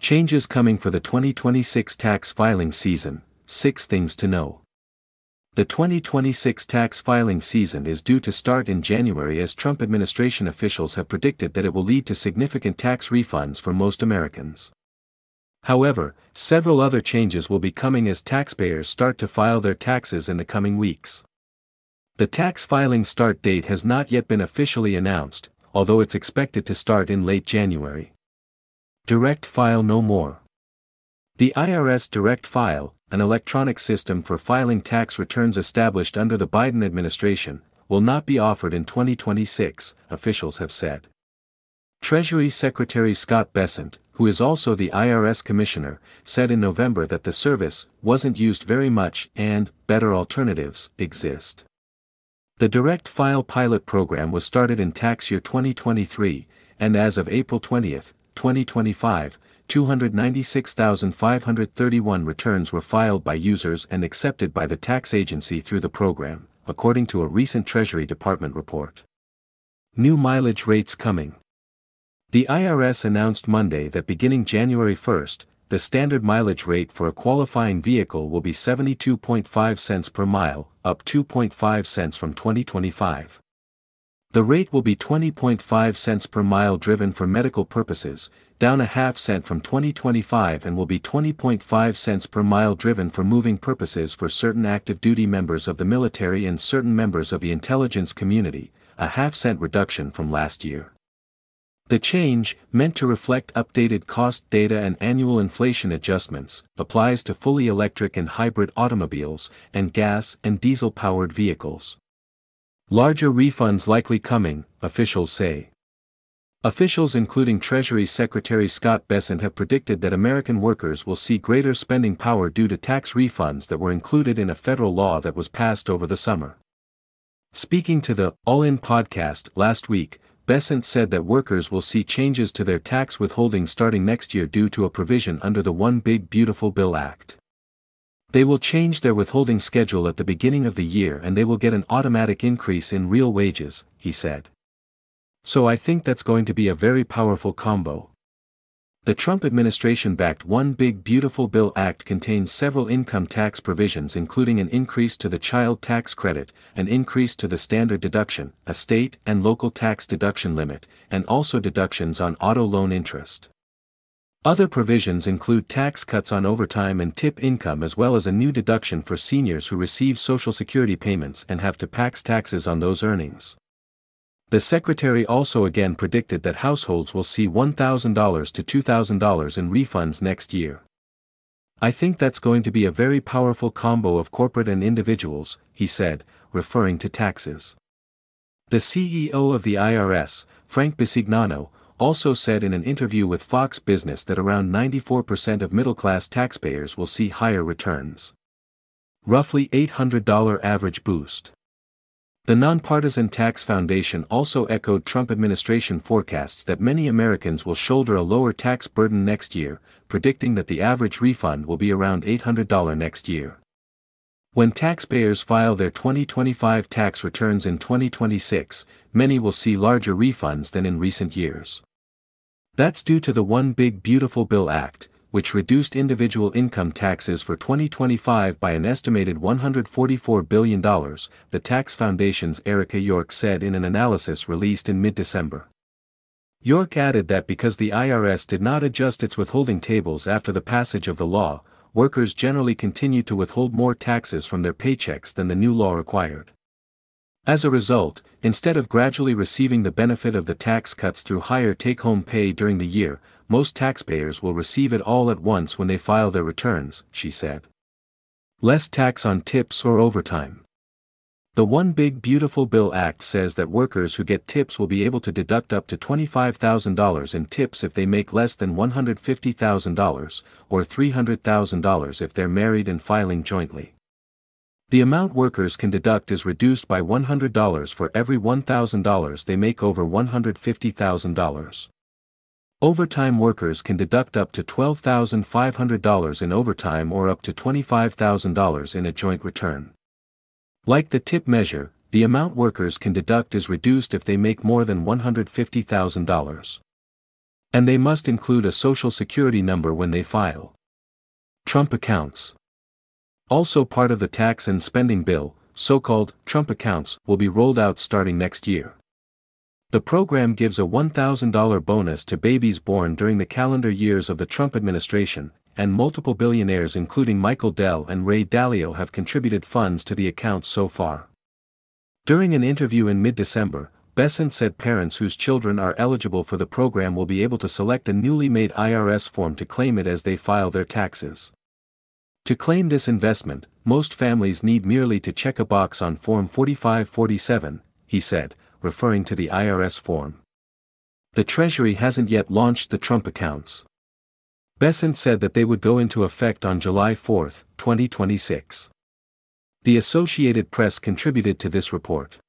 Changes coming for the 2026 tax filing season, 6 things to know. The 2026 tax filing season is due to start in January as Trump administration officials have predicted that it will lead to significant tax refunds for most Americans. However, several other changes will be coming as taxpayers start to file their taxes in the coming weeks. The tax filing start date has not yet been officially announced, although it's expected to start in late January. Direct File no more. The IRS Direct File, an electronic system for filing tax returns established under the Biden administration, will not be offered in 2026, officials have said. Treasury Secretary Scott Bessent, who is also the IRS Commissioner, said in November that the service wasn't used very much and better alternatives exist. The Direct File pilot program was started in tax year 2023, and as of April 20, 2025, 296,531 returns were filed by users and accepted by the tax agency through the program, according to a recent Treasury Department report. New mileage rates coming. The IRS announced Monday that beginning January 1, the standard mileage rate for a qualifying vehicle will be 72.5 cents per mile, up 2.5 cents from 2025. The rate will be 20.5 cents per mile driven for medical purposes, down a half cent from 2025, and will be 20.5 cents per mile driven for moving purposes for certain active duty members of the military and certain members of the intelligence community, a half cent reduction from last year. The change, meant to reflect updated cost data and annual inflation adjustments, applies to fully electric and hybrid automobiles and gas and diesel-powered vehicles. Larger refunds likely coming, officials say. Officials including Treasury Secretary Scott Bessent have predicted that American workers will see greater spending power due to tax refunds that were included in a federal law that was passed over the summer. Speaking to the All In podcast last week, Bessent said that workers will see changes to their tax withholding starting next year due to a provision under the One Big Beautiful Bill Act. They will change their withholding schedule at the beginning of the year and they will get an automatic increase in real wages, he said. So I think that's going to be a very powerful combo. The Trump administration-backed One Big Beautiful Bill Act contains several income tax provisions including an increase to the child tax credit, an increase to the standard deduction, a state and local tax deduction limit, and also deductions on auto loan interest. Other provisions include tax cuts on overtime and tip income as well as a new deduction for seniors who receive Social Security payments and have to pay taxes on those earnings. The Secretary also again predicted that households will see $1,000 to $2,000 in refunds next year. I think that's going to be a very powerful combo of corporate and individuals, he said, referring to taxes. The CEO of the IRS, Frank Bisignano, also said in an interview with Fox Business that around 94% of middle-class taxpayers will see higher returns. Roughly $800 average boost. The Nonpartisan Tax Foundation also echoed Trump administration forecasts that many Americans will shoulder a lower tax burden next year, predicting that the average refund will be around $800 next year. When taxpayers file their 2025 tax returns in 2026, many will see larger refunds than in recent years. That's due to the One Big Beautiful Bill Act, which reduced individual income taxes for 2025 by an estimated $144 billion, the Tax Foundation's Erica York said in an analysis released in mid-December. York added that because the IRS did not adjust its withholding tables after the passage of the law, workers generally continued to withhold more taxes from their paychecks than the new law required. As a result, instead of gradually receiving the benefit of the tax cuts through higher take-home pay during the year, most taxpayers will receive it all at once when they file their returns, she said. Less tax on tips or overtime. The One Big Beautiful Bill Act says that workers who get tips will be able to deduct up to $25,000 in tips if they make less than $150,000, or $300,000 if they're married and filing jointly. The amount workers can deduct is reduced by $100 for every $1,000 they make over $150,000. Overtime workers can deduct up to $12,500 in overtime or up to $25,000 in a joint return. Like the tip measure, the amount workers can deduct is reduced if they make more than $150,000. And they must include a social security number when they file. Trump accounts. Also part of the tax and spending bill, so-called Trump accounts, will be rolled out starting next year. The program gives a $1,000 bonus to babies born during the calendar years of the Trump administration, and multiple billionaires including Michael Dell and Ray Dalio have contributed funds to the accounts so far. During an interview in mid-December, Bessent said parents whose children are eligible for the program will be able to select a newly made IRS form to claim it as they file their taxes. To claim this investment, most families need merely to check a box on Form 4547, he said, referring to the IRS form. The Treasury hasn't yet launched the Trump accounts. Bessent said that they would go into effect on July 4, 2026. The Associated Press contributed to this report.